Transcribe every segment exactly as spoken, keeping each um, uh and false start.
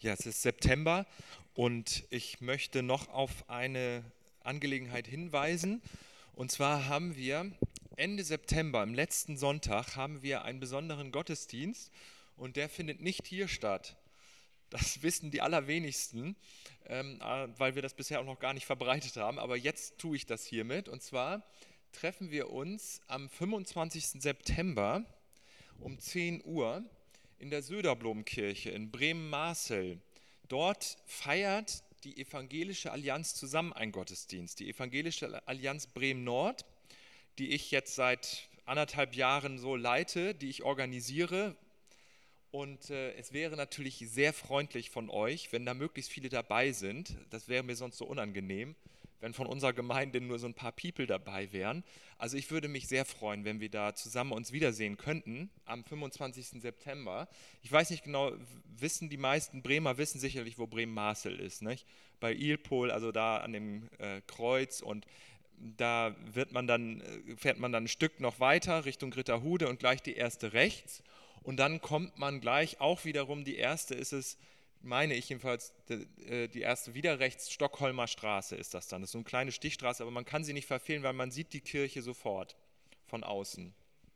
Ja, es ist September und ich möchte noch auf eine Angelegenheit hinweisen. Und zwar haben wir Ende September, am letzten Sonntag, haben wir einen besonderen Gottesdienst und der findet nicht hier statt. Das wissen die allerwenigsten, ähm, äh, weil wir das bisher auch noch gar nicht verbreitet haben. Aber jetzt tue ich das hiermit. Und zwar treffen wir uns am fünfundzwanzigsten September um zehn Uhr in der Söderblomkirche in Bremen-Marcel. Dort feiert die Evangelische Allianz zusammen einen Gottesdienst. Die Evangelische Allianz Bremen-Nord, die ich jetzt seit anderthalb Jahren so leite, die ich organisiere. Und äh, es wäre natürlich sehr freundlich von euch, wenn da möglichst viele dabei sind. Das wäre mir sonst so unangenehm, wenn von unserer Gemeinde nur so ein paar People dabei wären. Also ich würde mich sehr freuen, wenn wir da zusammen uns wiedersehen könnten am fünfundzwanzigsten September. Ich weiß nicht genau, wissen die meisten Bremer, wissen sicherlich, wo Bremen-Marcel ist, nicht? Bei Ilpol, also da an dem äh, Kreuz, und da wird man dann, fährt man dann ein Stück noch weiter Richtung Ritterhude und gleich die erste rechts. Und dann kommt man gleich auch wiederum, die erste ist es, meine ich jedenfalls, die erste wieder rechts, Stockholmer Straße ist das dann. Das ist so eine kleine Stichstraße, aber man kann sie nicht verfehlen, weil man sieht die Kirche sofort von außen.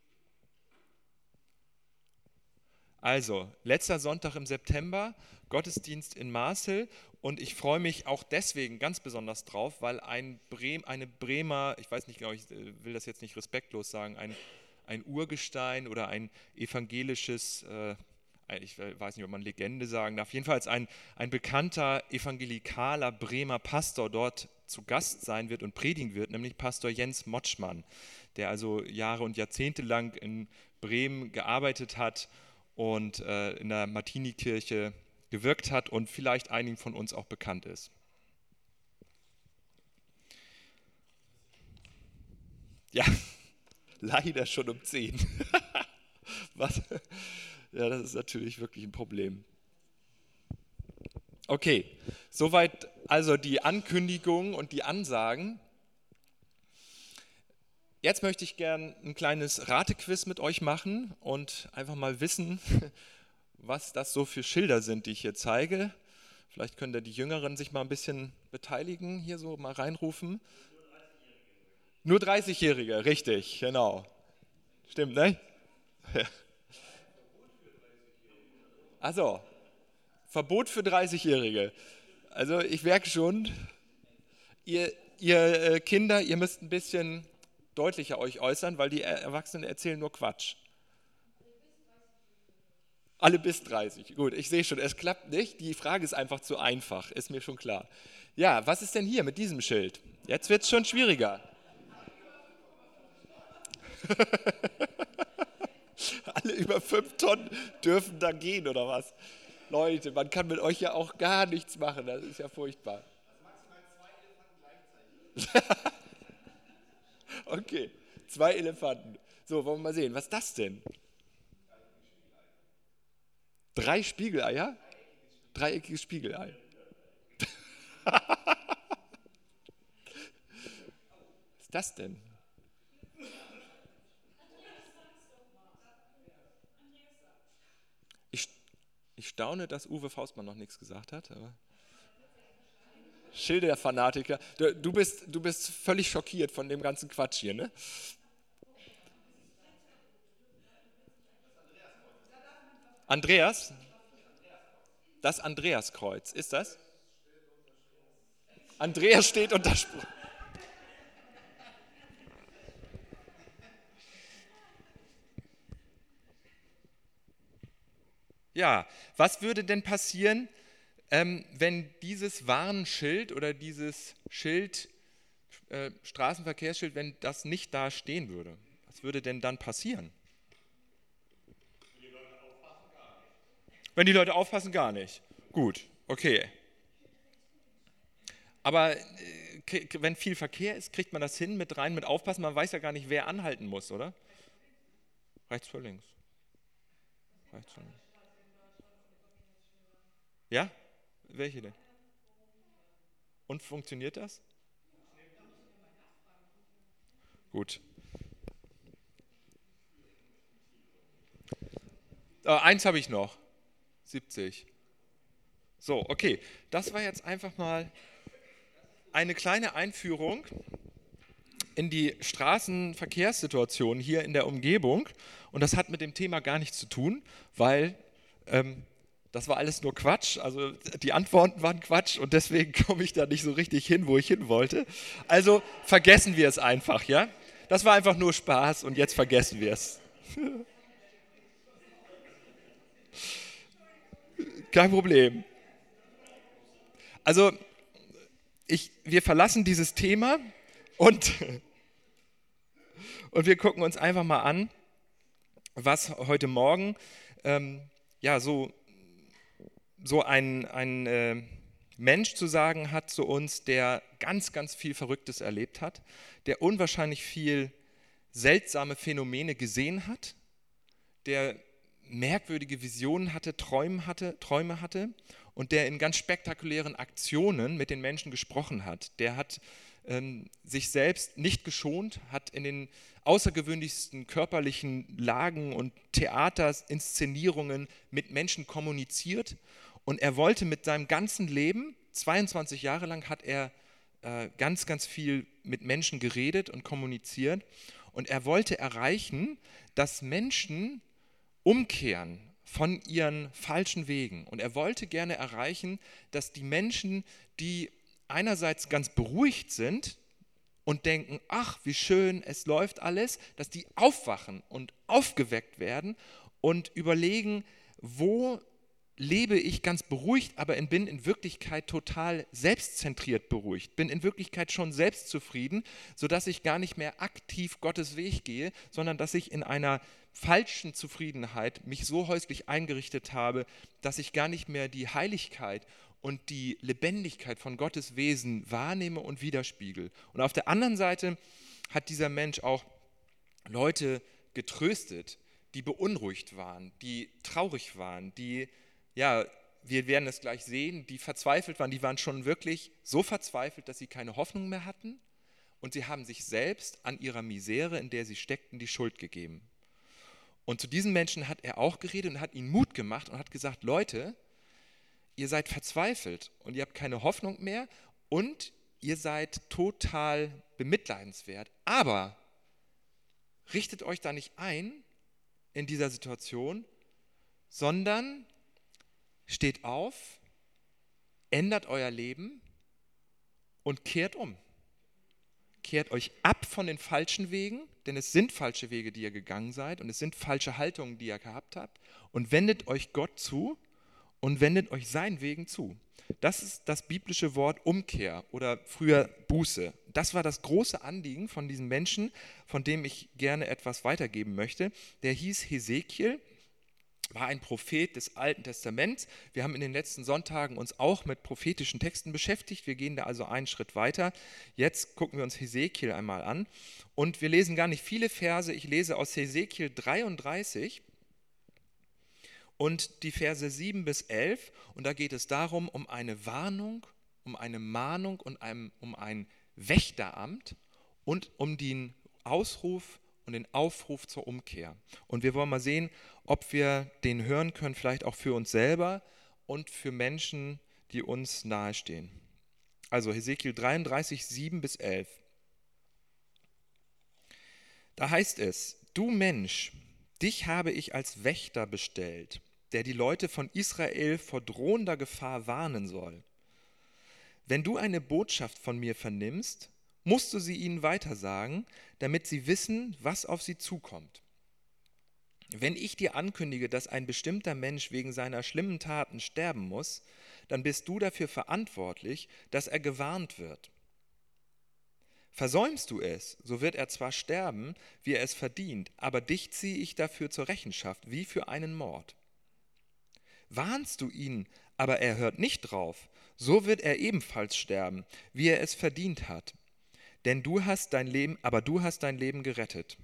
Also, letzter Sonntag im September, Gottesdienst in Marcel, und ich freue mich auch deswegen ganz besonders drauf, weil ein Brem, eine Bremer, ich weiß nicht genau, ich will das jetzt nicht respektlos sagen, ein, ein Urgestein oder ein evangelisches, äh, ich weiß nicht, ob man Legende sagen darf, jedenfalls ein, ein bekannter evangelikaler Bremer Pastor dort zu Gast sein wird und predigen wird, nämlich Pastor Jens Motschmann, der also Jahre und Jahrzehnte lang in Bremen gearbeitet hat und äh, in der Martini-Kirche gewirkt hat und vielleicht einigen von uns auch bekannt ist. Ja, leider schon um zehn. Was? Ja, das ist natürlich wirklich ein Problem. Okay, soweit also die Ankündigung und die Ansagen. Jetzt möchte ich gern ein kleines Ratequiz mit euch machen und einfach mal wissen, was das so für Schilder sind, die ich hier zeige. Vielleicht können da die Jüngeren sich mal ein bisschen beteiligen, hier so mal reinrufen. Nur dreißigjährige, richtig, genau. Stimmt, ne? Also, Verbot für dreißigjährige. Also ich merke schon, ihr, ihr äh, Kinder, ihr müsst ein bisschen deutlicher euch äußern, weil die Erwachsenen erzählen nur Quatsch. Alle bis dreißig. Gut, ich sehe schon, es klappt nicht. Die Frage ist einfach zu einfach, ist mir schon klar. Ja, was ist denn hier mit diesem Schild? Jetzt wird es schon schwieriger. Alle über fünf Tonnen dürfen da gehen, oder was? Leute, man kann mit euch ja auch gar nichts machen, das ist ja furchtbar. Okay, zwei Elefanten. So, wollen wir mal sehen, was ist das denn? Drei Spiegeleier? Dreieckiges Spiegelei. Was ist das denn? Ich, ich staune, dass Uwe Faustmann noch nichts gesagt hat. Aber Schilderfanatiker. Du, du, bist, du bist völlig schockiert von dem ganzen Quatsch hier, ne? Andreas? Das Andreaskreuz, ist das? Andreas steht unter Spruch. Ja, was würde denn passieren, ähm, wenn dieses Warnschild oder dieses Schild, äh, Straßenverkehrsschild, wenn das nicht da stehen würde? Was würde denn dann passieren? Wenn die Leute aufpassen, gar nicht. Gut, okay. Aber äh, wenn viel Verkehr ist, kriegt man das hin mit rein, mit aufpassen? Man weiß ja gar nicht, wer anhalten muss, oder? Rechts vor links. Rechts vor links. Ja? Welche denn? Und funktioniert das? Gut. Äh, eins habe ich noch. siebzig. So, okay, das war jetzt einfach mal eine kleine Einführung in die Straßenverkehrssituation hier in der Umgebung. Und das hat mit dem Thema gar nichts zu tun, weil ähm, das war alles nur Quatsch. Also die Antworten waren Quatsch und deswegen komme ich da nicht so richtig hin, wo ich hin wollte. Also vergessen wir es einfach, ja? Das war einfach nur Spaß und jetzt vergessen wir es. Kein Problem. Also ich, wir verlassen dieses Thema und, und wir gucken uns einfach mal an, was heute Morgen ähm, ja, so, so ein, ein äh, Mensch zu sagen hat zu uns, der ganz, ganz viel Verrücktes erlebt hat, der unwahrscheinlich viel seltsame Phänomene gesehen hat, der merkwürdige Visionen hatte, Träume hatte, Träume hatte und der in ganz spektakulären Aktionen mit den Menschen gesprochen hat. Der hat ähm, sich selbst nicht geschont, hat in den außergewöhnlichsten körperlichen Lagen und Theaterinszenierungen mit Menschen kommuniziert und er wollte mit seinem ganzen Leben, zweiundzwanzig Jahre lang hat er äh, ganz, ganz viel mit Menschen geredet und kommuniziert und er wollte erreichen, dass Menschen umkehren von ihren falschen Wegen. Und er wollte gerne erreichen, dass die Menschen, die einerseits ganz beruhigt sind und denken, ach, wie schön, es läuft alles, dass die aufwachen und aufgeweckt werden und überlegen, wo lebe ich ganz beruhigt, aber bin in Wirklichkeit total selbstzentriert beruhigt, bin in Wirklichkeit schon selbstzufrieden, sodass ich gar nicht mehr aktiv Gottes Weg gehe, sondern dass ich in einer falschen Zufriedenheit mich so häuslich eingerichtet habe, dass ich gar nicht mehr die Heiligkeit und die Lebendigkeit von Gottes Wesen wahrnehme und widerspiegel. Und auf der anderen Seite hat dieser Mensch auch Leute getröstet, die beunruhigt waren, die traurig waren, die, ja, wir werden es gleich sehen, die verzweifelt waren, die waren schon wirklich so verzweifelt, dass sie keine Hoffnung mehr hatten und sie haben sich selbst an ihrer Misere, in der sie steckten, die Schuld gegeben. Und zu diesen Menschen hat er auch geredet und hat ihnen Mut gemacht und hat gesagt, Leute, ihr seid verzweifelt und ihr habt keine Hoffnung mehr und ihr seid total bemitleidenswert, aber richtet euch da nicht ein in dieser Situation, sondern steht auf, ändert euer Leben und kehrt um. Kehrt euch ab von den falschen Wegen, denn es sind falsche Wege, die ihr gegangen seid und es sind falsche Haltungen, die ihr gehabt habt und wendet euch Gott zu und wendet euch seinen Wegen zu. Das ist das biblische Wort Umkehr oder früher Buße. Das war das große Anliegen von diesem Menschen, von dem ich gerne etwas weitergeben möchte. Der hieß Hesekiel, war ein Prophet des Alten Testaments. Wir haben in den letzten Sonntagen uns auch mit prophetischen Texten beschäftigt. Wir gehen da also einen Schritt weiter. Jetzt gucken wir uns Hesekiel einmal an. Und wir lesen gar nicht viele Verse. Ich lese aus Hesekiel dreiunddreißig und die Verse sieben bis elf. Und da geht es darum, um eine Warnung, um eine Mahnung und einem, um ein Wächteramt und um den Ausruf und den Aufruf zur Umkehr. Und wir wollen mal sehen, ob wir den hören können, vielleicht auch für uns selber und für Menschen, die uns nahestehen. Also Hesekiel dreiunddreißig, sieben bis elf. Da heißt es, du Mensch, dich habe ich als Wächter bestellt, der die Leute von Israel vor drohender Gefahr warnen soll. Wenn du eine Botschaft von mir vernimmst, musst du sie ihnen weitersagen, damit sie wissen, was auf sie zukommt. Wenn ich dir ankündige, dass ein bestimmter Mensch wegen seiner schlimmen Taten sterben muss, dann bist du dafür verantwortlich, dass er gewarnt wird. Versäumst du es, so wird er zwar sterben, wie er es verdient, aber dich ziehe ich dafür zur Rechenschaft, wie für einen Mord. Warnst du ihn, aber er hört nicht drauf, so wird er ebenfalls sterben, wie er es verdient hat. Denn du hast dein Leben, aber du hast dein Leben gerettet.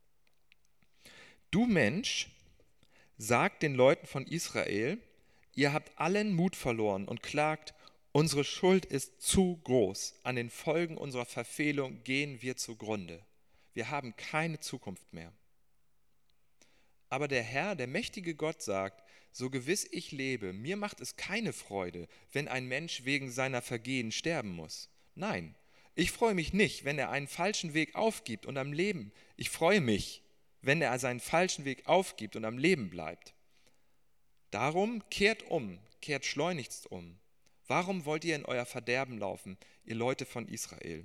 Du Mensch, sag den Leuten von Israel, ihr habt allen Mut verloren und klagt, unsere Schuld ist zu groß. An den Folgen unserer Verfehlung gehen wir zugrunde. Wir haben keine Zukunft mehr. Aber der Herr, der mächtige Gott sagt, so gewiss ich lebe, mir macht es keine Freude, wenn ein Mensch wegen seiner Vergehen sterben muss. Nein, ich freue mich nicht, wenn er einen falschen Weg aufgibt und am Leben. Ich freue mich, wenn er seinen falschen Weg aufgibt und am Leben bleibt. Darum kehrt um, kehrt schleunigst um. Warum wollt ihr in euer Verderben laufen, ihr Leute von Israel?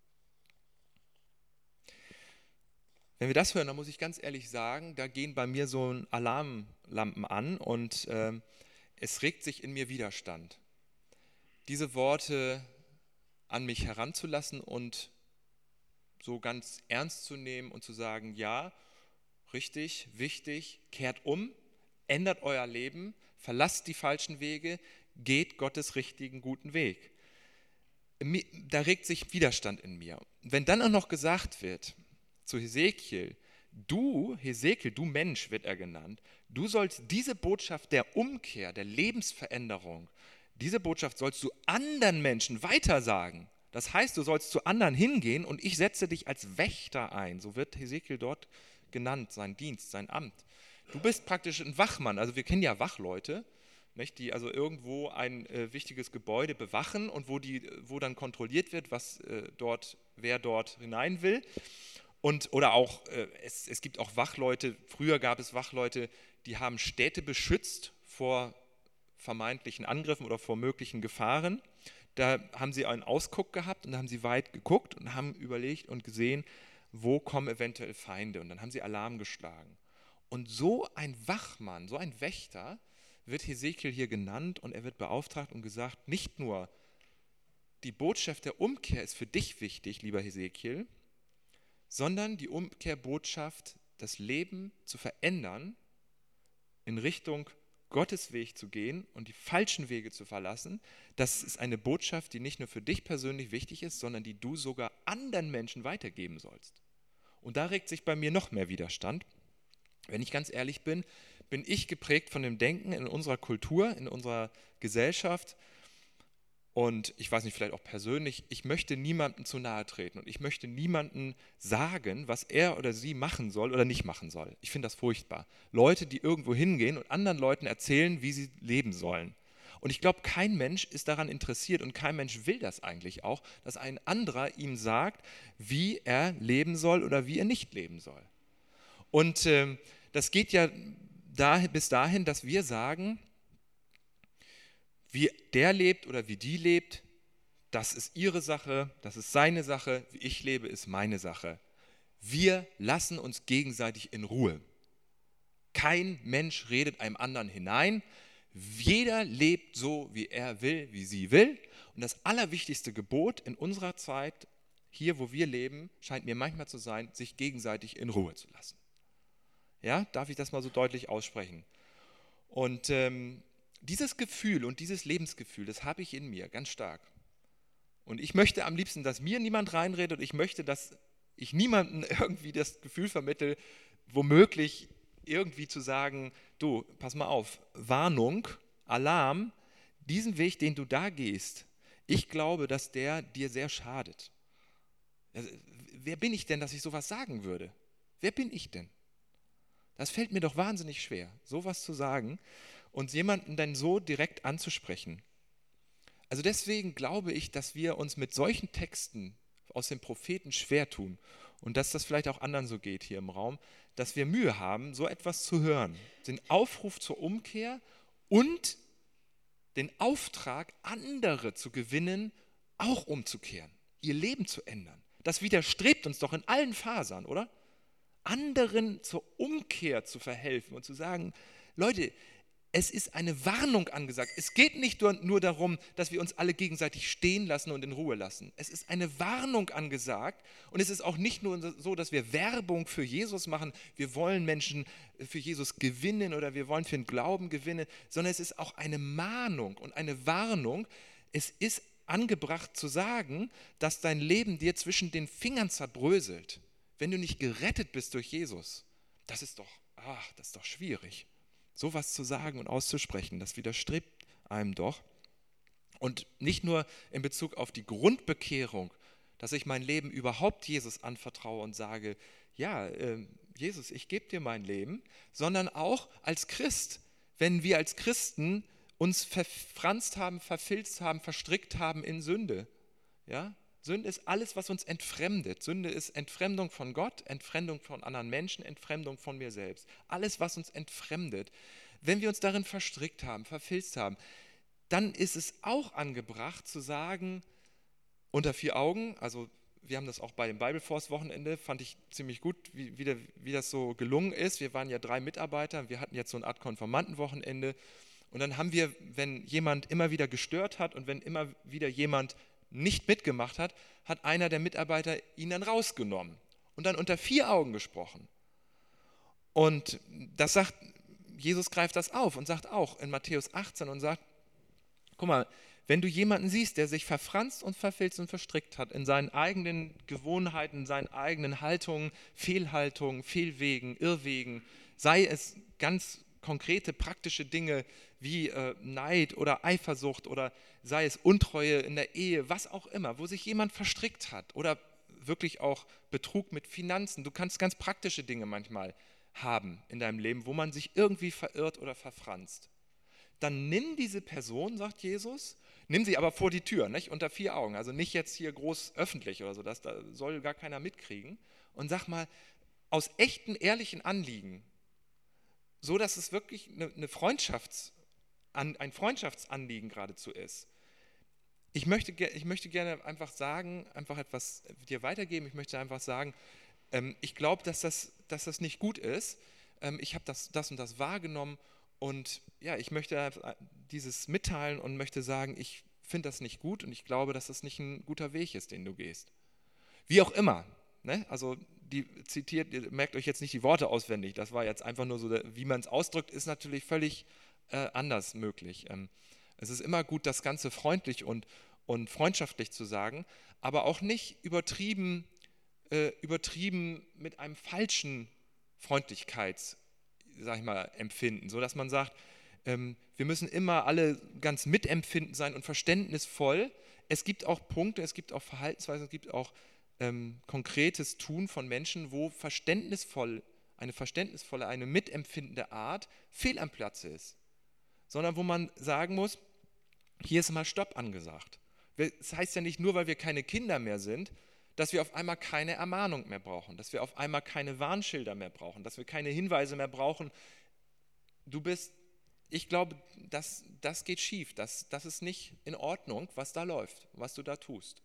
Wenn wir das hören, dann muss ich ganz ehrlich sagen, da gehen bei mir so Alarmlampen an und äh, es regt sich in mir Widerstand, diese Worte an mich heranzulassen und so ganz ernst zu nehmen und zu sagen, ja, richtig, wichtig, kehrt um, ändert euer Leben, verlasst die falschen Wege, geht Gottes richtigen, guten Weg. Da regt sich Widerstand in mir. Wenn dann auch noch gesagt wird, zu Hesekiel, du, Hesekiel, du Mensch wird er genannt, du sollst diese Botschaft der Umkehr, der Lebensveränderung, diese Botschaft sollst du anderen Menschen weitersagen. Das heißt, du sollst zu anderen hingehen und ich setze dich als Wächter ein. So wird Hesekiel dort genannt, sein Dienst, sein Amt. Du bist praktisch ein Wachmann, also wir kennen ja Wachleute, nicht, die also irgendwo ein äh, wichtiges Gebäude bewachen und wo, die, wo dann kontrolliert wird, was, äh, dort, wer dort hinein will. Und, oder auch, äh, es, es gibt auch Wachleute, früher gab es Wachleute, die haben Städte beschützt vor vermeintlichen Angriffen oder vor möglichen Gefahren. Da haben sie einen Ausguck gehabt und da haben sie weit geguckt und haben überlegt und gesehen, wo kommen eventuell Feinde. Und dann haben sie Alarm geschlagen. Und so ein Wachmann, so ein Wächter wird Hesekiel hier genannt und er wird beauftragt und gesagt, nicht nur die Botschaft der Umkehr ist für dich wichtig, lieber Hesekiel, sondern die Umkehrbotschaft, das Leben zu verändern, in Richtung Gottes Weg zu gehen und die falschen Wege zu verlassen, das ist eine Botschaft, die nicht nur für dich persönlich wichtig ist, sondern die du sogar anderen Menschen weitergeben sollst. Und da regt sich bei mir noch mehr Widerstand. Wenn ich ganz ehrlich bin, bin ich geprägt von dem Denken in unserer Kultur, in unserer Gesellschaft, und ich weiß nicht, vielleicht auch persönlich, ich möchte niemandem zu nahe treten und ich möchte niemandem sagen, was er oder sie machen soll oder nicht machen soll. Ich finde das furchtbar. Leute, die irgendwo hingehen und anderen Leuten erzählen, wie sie leben sollen. Und ich glaube, kein Mensch ist daran interessiert und kein Mensch will das eigentlich auch, dass ein anderer ihm sagt, wie er leben soll oder wie er nicht leben soll. Und äh, das geht ja da, bis dahin, dass wir sagen, wie der lebt oder wie die lebt, das ist ihre Sache, das ist seine Sache, wie ich lebe, ist meine Sache. Wir lassen uns gegenseitig in Ruhe. Kein Mensch redet einem anderen hinein. Jeder lebt so, wie er will, wie sie will. Und das allerwichtigste Gebot in unserer Zeit, hier wo wir leben, scheint mir manchmal zu sein, sich gegenseitig in Ruhe zu lassen. Ja, darf ich das mal so deutlich aussprechen? Und ähm, dieses Gefühl und dieses Lebensgefühl, das habe ich in mir ganz stark. Und ich möchte am liebsten, dass mir niemand reinredet und ich möchte, dass ich niemandem irgendwie das Gefühl vermittle, womöglich irgendwie zu sagen, du, pass mal auf, Warnung, Alarm, diesen Weg, den du da gehst, ich glaube, dass der dir sehr schadet. Also, wer bin ich denn, dass ich sowas sagen würde? Wer bin ich denn? Das fällt mir doch wahnsinnig schwer, sowas zu sagen und jemanden dann so direkt anzusprechen. Also deswegen glaube ich, dass wir uns mit solchen Texten aus den Propheten schwer tun und dass das vielleicht auch anderen so geht hier im Raum, dass wir Mühe haben, so etwas zu hören. Den Aufruf zur Umkehr und den Auftrag, andere zu gewinnen, auch umzukehren, ihr Leben zu ändern. Das widerstrebt uns doch in allen Fasern, oder? Anderen zur Umkehr zu verhelfen und zu sagen, Leute, es ist eine Warnung angesagt. Es geht nicht nur, nur darum, dass wir uns alle gegenseitig stehen lassen und in Ruhe lassen. Es ist eine Warnung angesagt und es ist auch nicht nur so, dass wir Werbung für Jesus machen, wir wollen Menschen für Jesus gewinnen oder wir wollen für den Glauben gewinnen, sondern es ist auch eine Mahnung und eine Warnung. Es ist angebracht zu sagen, dass dein Leben dir zwischen den Fingern zerbröselt, wenn du nicht gerettet bist durch Jesus. Das ist doch, ach, das ist doch schwierig. Sowas zu sagen und auszusprechen, das widerstrebt einem doch. Und nicht nur in Bezug auf die Grundbekehrung, dass ich mein Leben überhaupt Jesus anvertraue und sage, ja, äh, Jesus, ich gebe dir mein Leben, sondern auch als Christ, wenn wir als Christen uns verfranst haben, verfilzt haben, verstrickt haben in Sünde. Ja? Sünde ist alles, was uns entfremdet. Sünde ist Entfremdung von Gott, Entfremdung von anderen Menschen, Entfremdung von mir selbst. Alles, was uns entfremdet. Wenn wir uns darin verstrickt haben, verfilzt haben, dann ist es auch angebracht zu sagen, unter vier Augen, also wir haben das auch bei dem Bible Force Wochenende, fand ich ziemlich gut, wie, wie, der, wie das so gelungen ist. Wir waren ja drei Mitarbeiter, wir hatten jetzt so eine Art Konformantenwochenende und dann haben wir, wenn jemand immer wieder gestört hat und wenn immer wieder jemand nicht mitgemacht hat, hat einer der Mitarbeiter ihn dann rausgenommen und dann unter vier Augen gesprochen. Und das sagt, Jesus greift das auf und sagt auch in Matthäus achtzehn und sagt, guck mal, wenn du jemanden siehst, der sich verfranst und verfilzt und verstrickt hat in seinen eigenen Gewohnheiten, in seinen eigenen Haltungen, Fehlhaltungen, Fehlwegen, Irrwegen, sei es ganz konkrete, praktische Dinge wie äh, Neid oder Eifersucht oder sei es Untreue in der Ehe, was auch immer, wo sich jemand verstrickt hat oder wirklich auch Betrug mit Finanzen. Du kannst ganz praktische Dinge manchmal haben in deinem Leben, wo man sich irgendwie verirrt oder verfranst. Dann nimm diese Person, sagt Jesus, nimm sie aber vor die Tür, nicht unter vier Augen, also nicht jetzt hier groß öffentlich oder so, das da soll gar keiner mitkriegen und sag mal, aus echten, ehrlichen Anliegen, so dass es wirklich eine, eine Freundschafts, ein Freundschaftsanliegen geradezu ist. Ich möchte, ich möchte gerne einfach sagen, einfach etwas dir weitergeben, ich möchte einfach sagen, ähm, ich glaube, dass das, dass das nicht gut ist, ähm, ich habe das, das und das wahrgenommen. Und ja, ich möchte dieses mitteilen und möchte sagen, ich finde das nicht gut und ich glaube, dass das nicht ein guter Weg ist, den du gehst. Wie auch immer, ne? Also die zitiert, ihr merkt euch jetzt nicht die Worte auswendig, das war jetzt einfach nur so, wie man es ausdrückt, ist natürlich völlig äh, anders möglich. Ähm, es ist immer gut, das Ganze freundlich und, und freundschaftlich zu sagen, aber auch nicht übertrieben, äh, übertrieben mit einem falschen Freundlichkeits sag ich mal, empfinden, so dass man sagt, ähm, wir müssen immer alle ganz mitempfindend sein und verständnisvoll. Es gibt auch Punkte, es gibt auch Verhaltensweisen, es gibt auch ähm, konkretes Tun von Menschen, wo verständnisvoll, eine verständnisvolle, eine mitempfindende Art fehl am Platze ist, sondern wo man sagen muss, hier ist mal Stopp angesagt. Das heißt ja nicht nur, weil wir keine Kinder mehr sind, dass wir auf einmal keine Ermahnung mehr brauchen, dass wir auf einmal keine Warnschilder mehr brauchen, dass wir keine Hinweise mehr brauchen. Du bist, ich glaube, das, das geht schief, das, das ist nicht in Ordnung, was da läuft, was du da tust.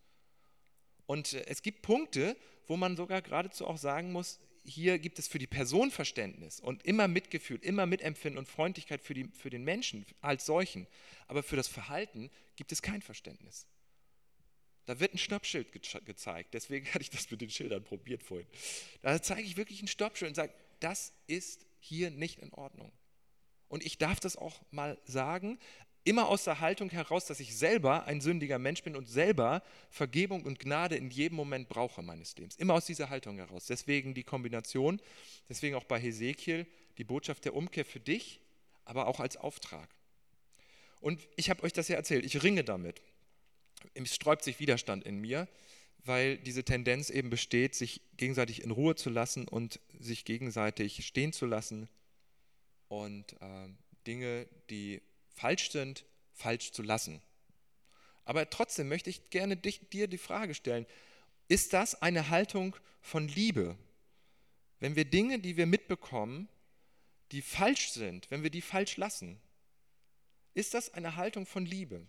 Und es gibt Punkte, wo man sogar geradezu auch sagen muss, hier gibt es für die Person Verständnis und immer Mitgefühl, immer Mitempfinden und Freundlichkeit für, die, für den Menschen als solchen, aber für das Verhalten gibt es kein Verständnis. Da wird ein Stoppschild ge- gezeigt, deswegen hatte ich das mit den Schildern probiert vorhin. Da zeige ich wirklich ein Stoppschild und sage, das ist hier nicht in Ordnung. Und ich darf das auch mal sagen, immer aus der Haltung heraus, dass ich selber ein sündiger Mensch bin und selber Vergebung und Gnade in jedem Moment brauche meines Lebens. Immer aus dieser Haltung heraus. Deswegen die Kombination, deswegen auch bei Hesekiel die Botschaft der Umkehr für dich, aber auch als Auftrag. Und ich habe euch das ja erzählt, ich ringe damit. Es sträubt sich Widerstand in mir, weil diese Tendenz eben besteht, sich gegenseitig in Ruhe zu lassen und sich gegenseitig stehen zu lassen und äh, Dinge, die falsch sind, falsch zu lassen. Aber trotzdem möchte ich gerne dich, dir die Frage stellen, ist das eine Haltung von Liebe? Wenn wir Dinge, die wir mitbekommen, die falsch sind, wenn wir die falsch lassen, ist das eine Haltung von Liebe?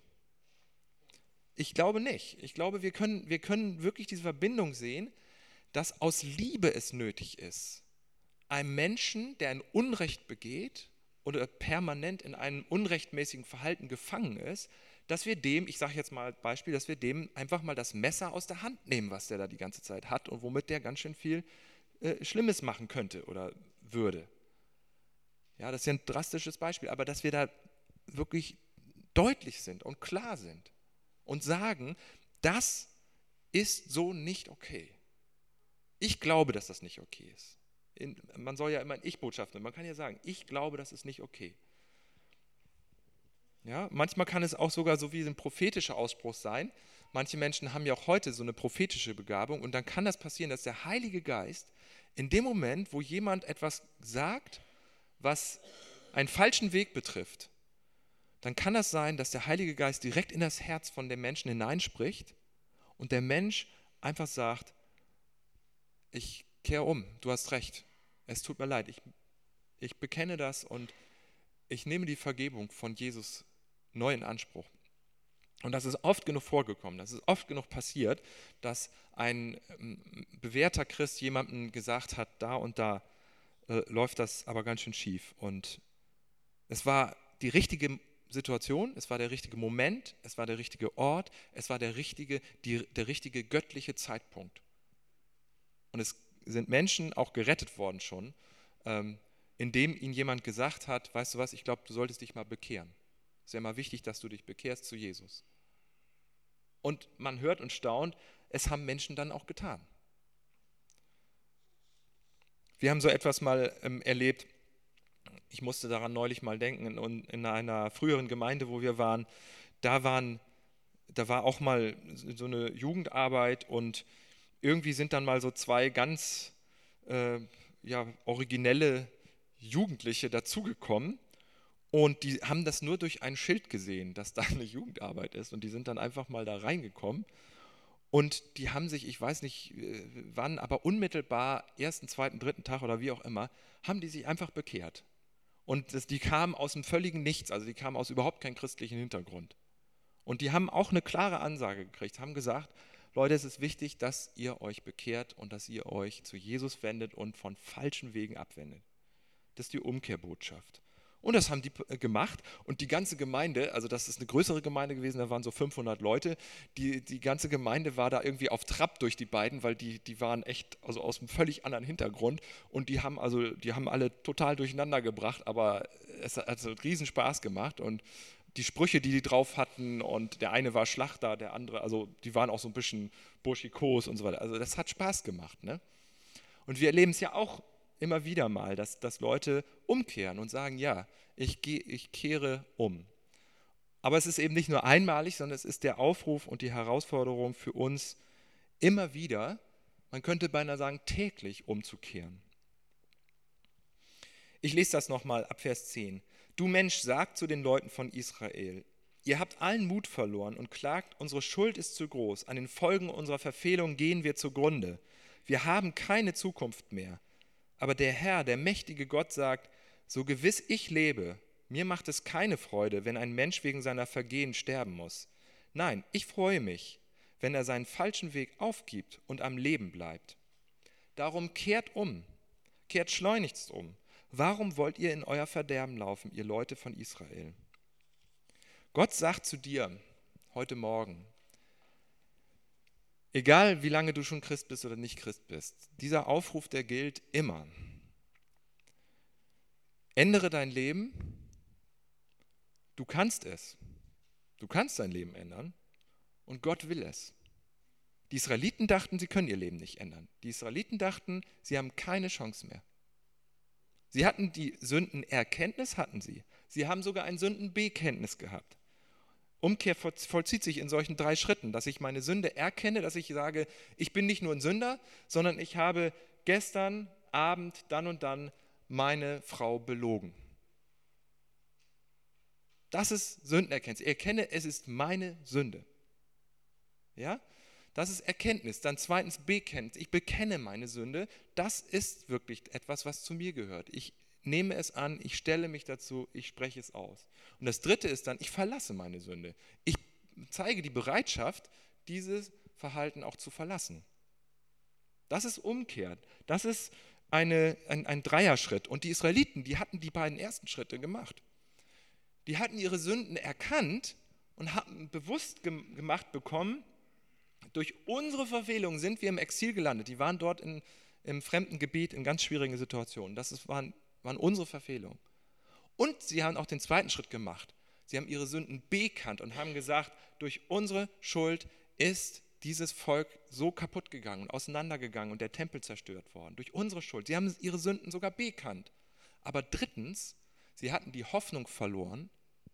Ich glaube nicht. Ich glaube, wir können, wir können wirklich diese Verbindung sehen, dass aus Liebe es nötig ist, einem Menschen, der ein Unrecht begeht oder permanent in einem unrechtmäßigen Verhalten gefangen ist, dass wir dem, ich sage jetzt mal als Beispiel, dass wir dem einfach mal das Messer aus der Hand nehmen, was der da die ganze Zeit hat und womit der ganz schön viel äh, Schlimmes machen könnte oder würde. Ja, das ist ja ein drastisches Beispiel, aber dass wir da wirklich deutlich sind und klar sind und sagen, das ist so nicht okay. Ich glaube, dass das nicht okay ist. In, man soll ja immer in Ich-Botschaften, man kann ja sagen, ich glaube, das ist nicht okay. Ja, manchmal kann es auch sogar so wie ein prophetischer Ausspruch sein. Manche Menschen haben ja auch heute so eine prophetische Begabung und dann kann das passieren, dass der Heilige Geist In dem Moment, wo jemand etwas sagt, was einen falschen Weg betrifft, dann kann das sein, dass der Heilige Geist direkt in das Herz von dem Menschen hineinspricht und der Mensch einfach sagt, ich kehre um, du hast recht, es tut mir leid, ich, ich bekenne das und ich nehme die Vergebung von Jesus neu in Anspruch. Und das ist oft genug vorgekommen, das ist oft genug passiert, dass ein ähm, bewährter Christ jemandem gesagt hat, da und da äh, läuft das aber ganz schön schief. Und es war die richtige Situation, es war der richtige Moment, es war der richtige Ort, es war der richtige, die, der richtige göttliche Zeitpunkt. Und es sind Menschen auch gerettet worden schon, ähm, indem ihnen jemand gesagt hat, weißt du was, ich glaube, du solltest dich mal bekehren. Es ist ja mal wichtig, dass du dich bekehrst zu Jesus. Und man hört und staunt, es haben Menschen dann auch getan. Wir haben so etwas mal ähm, erlebt, ich musste daran neulich mal denken, in, in einer früheren Gemeinde, wo wir waren, da, waren, da war auch mal so eine Jugendarbeit und irgendwie sind dann mal so zwei ganz äh, ja, originelle Jugendliche dazugekommen. Und die haben das nur durch ein Schild gesehen, dass da eine Jugendarbeit ist. Und die sind dann einfach mal da reingekommen. Und die haben sich, ich weiß nicht wann, aber unmittelbar, ersten, zweiten, dritten Tag oder wie auch immer, haben die sich einfach bekehrt. Und das, die kamen aus dem völligen Nichts, also die kamen aus überhaupt keinem christlichen Hintergrund. Und die haben auch eine klare Ansage gekriegt, haben gesagt, Leute, es ist wichtig, dass ihr euch bekehrt und dass ihr euch zu Jesus wendet und von falschen Wegen abwendet. Das ist die Umkehrbotschaft. Und das haben die gemacht und die ganze Gemeinde, also das ist eine größere Gemeinde gewesen, da waren so fünfhundert Leute, die, die ganze Gemeinde war da irgendwie auf Trab durch die beiden, weil die, die waren echt also aus einem völlig anderen Hintergrund und die haben also die haben alle total durcheinander gebracht, aber es hat also riesen Spaß gemacht und die Sprüche, die die drauf hatten und der eine war Schlachter, der andere, also die waren auch so ein bisschen burschikos und so weiter, also das hat Spaß gemacht, ne? Und wir erleben es ja auch immer wieder mal, dass, dass Leute umkehren und sagen, ja, ich, geh, ich kehre um. Aber es ist eben nicht nur einmalig, sondern es ist der Aufruf und die Herausforderung für uns, immer wieder, man könnte beinahe sagen, täglich umzukehren. Ich lese das nochmal ab Vers zehn. Du Mensch, sag zu den Leuten von Israel, ihr habt allen Mut verloren und klagt, unsere Schuld ist zu groß, an den Folgen unserer Verfehlung gehen wir zugrunde. Wir haben keine Zukunft mehr. Aber der Herr, der mächtige Gott sagt, so gewiss ich lebe, mir macht es keine Freude, wenn ein Mensch wegen seiner Vergehen sterben muss. Nein, ich freue mich, wenn er seinen falschen Weg aufgibt und am Leben bleibt. Darum kehrt um, kehrt schleunigst um. Warum wollt ihr in euer Verderben laufen, ihr Leute von Israel? Gott sagt zu dir heute Morgen, egal wie lange du schon Christ bist oder nicht Christ bist, dieser Aufruf, der gilt immer. Ändere dein Leben, du kannst es. Du kannst dein Leben ändern und Gott will es. Die Israeliten dachten, sie können ihr Leben nicht ändern. Die Israeliten dachten, sie haben keine Chance mehr. Sie hatten die Sündenerkenntnis, hatten sie. Sie haben sogar ein Sündenbekenntnis gehabt. Umkehr vollzieht sich in solchen drei Schritten, dass ich meine Sünde erkenne, dass ich sage, ich bin nicht nur ein Sünder, sondern ich habe gestern Abend dann und dann meine Frau belogen. Das ist Sündenerkenntnis. Ich erkenne, es ist meine Sünde. Ja? Das ist Erkenntnis. Dann zweitens Bekenntnis. Ich bekenne meine Sünde. Das ist wirklich etwas, was zu mir gehört. Ich nehme es an, ich stelle mich dazu, ich spreche es aus. Und das dritte ist dann, ich verlasse meine Sünde. Ich zeige die Bereitschaft, dieses Verhalten auch zu verlassen. Das ist Umkehr. Das ist eine, ein, ein Dreierschritt. Und die Israeliten, die hatten die beiden ersten Schritte gemacht. Die hatten ihre Sünden erkannt und hatten bewusst gem- gemacht bekommen, durch unsere Verfehlung sind wir im Exil gelandet. Die waren dort in, im fremden Gebiet in ganz schwierigen Situationen. Das ist, waren, waren unsere Verfehlungen. Und sie haben auch den zweiten Schritt gemacht. Sie haben ihre Sünden bekannt und haben gesagt, durch unsere Schuld ist dieses Volk so kaputt gegangen und auseinandergegangen und der Tempel zerstört worden. Durch unsere Schuld. Sie haben ihre Sünden sogar bekannt. Aber drittens, sie hatten die Hoffnung verloren,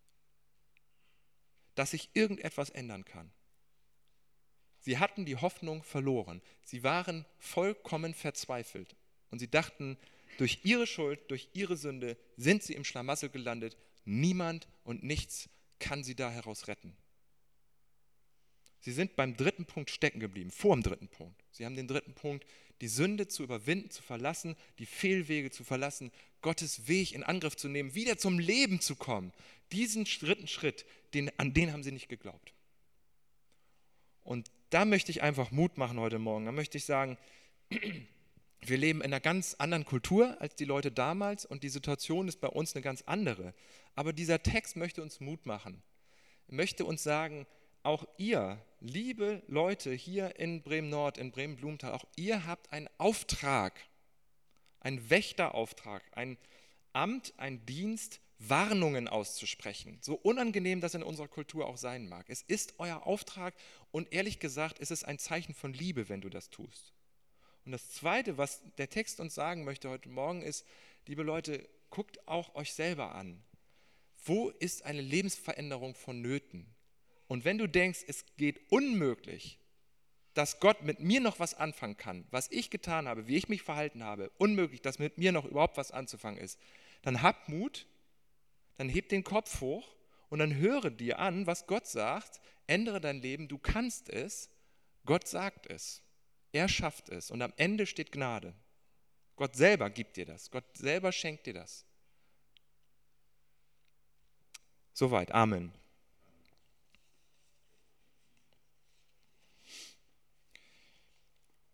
dass sich irgendetwas ändern kann. Sie hatten die Hoffnung verloren. Sie waren vollkommen verzweifelt. Und sie dachten, durch ihre Schuld, durch ihre Sünde sind sie im Schlamassel gelandet. Niemand und nichts kann sie da heraus retten. Sie sind beim dritten Punkt stecken geblieben, vor dem dritten Punkt. Sie haben den dritten Punkt, die Sünde zu überwinden, zu verlassen, die Fehlwege zu verlassen, Gottes Weg in Angriff zu nehmen, wieder zum Leben zu kommen. Diesen dritten Schritt, den, an den haben sie nicht geglaubt. Und da möchte ich einfach Mut machen heute Morgen. Da möchte ich sagen, wir leben in einer ganz anderen Kultur als die Leute damals und die Situation ist bei uns eine ganz andere. Aber dieser Text möchte uns Mut machen. Er möchte uns sagen, auch ihr, liebe Leute hier in Bremen-Nord, in Bremen-Blumenthal, auch ihr habt einen Auftrag, einen Wächterauftrag, ein Amt, ein Dienst, Warnungen auszusprechen. So unangenehm das in unserer Kultur auch sein mag. Es ist euer Auftrag und ehrlich gesagt ist es ein Zeichen von Liebe, wenn du das tust. Und das Zweite, was der Text uns sagen möchte heute Morgen ist, liebe Leute, guckt auch euch selber an. Wo ist eine Lebensveränderung vonnöten? Und wenn du denkst, es geht unmöglich, dass Gott mit mir noch was anfangen kann, was ich getan habe, wie ich mich verhalten habe, unmöglich, dass mit mir noch überhaupt was anzufangen ist, dann hab Mut, dann heb den Kopf hoch und dann höre dir an, was Gott sagt, ändere dein Leben, du kannst es, Gott sagt es, er schafft es und am Ende steht Gnade. Gott selber gibt dir das, Gott selber schenkt dir das. Soweit, Amen.